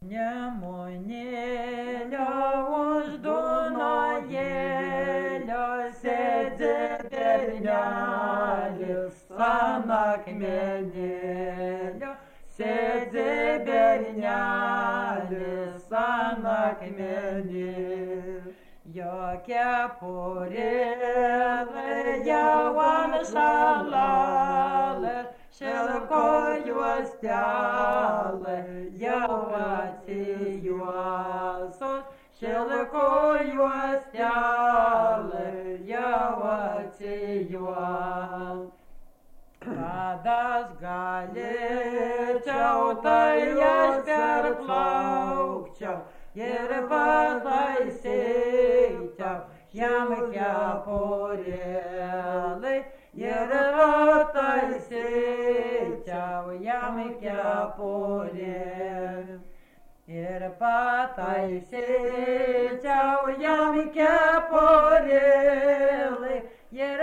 Nemunėlio už Dunojėlio sėdi bernelis ant akmenėlio, sėdi bernelis ant akmenėlio. Jo kepurėlė jau ant šalalės, šilko juostelė jau atsijuosus, šilko juostelė jau atsijuos. Kad aš galėčiau, tai aš perplaukčiau ir pataisyčiau jam kepurėlę ir pataisyčiau jam kepurėlę. Ir pataisyčiau jam kepurėlę ir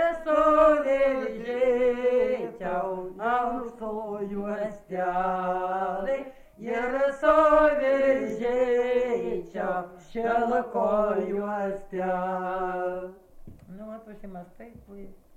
suveržėčiau aukso juostelę ir suveržėčiau šilko juostelę. Nu, atvažiamas taip.